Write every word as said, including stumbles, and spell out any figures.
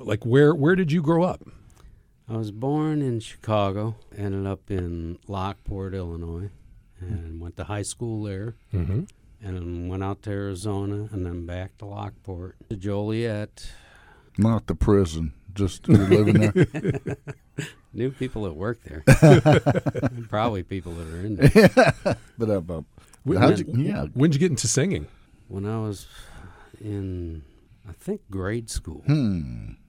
like where where did you grow up? I was born in Chicago, ended up in Lockport, Illinois, and went to high school there, Mm-hmm. and then went out to Arizona, and then back to Lockport, to Joliet. Not the prison, just you're living there. Knew people that work there. Probably people that are in there. Yeah. But uh, uh, When, how'd you, yeah. When'd you get into singing? When I was in, I think, grade school. Hmm.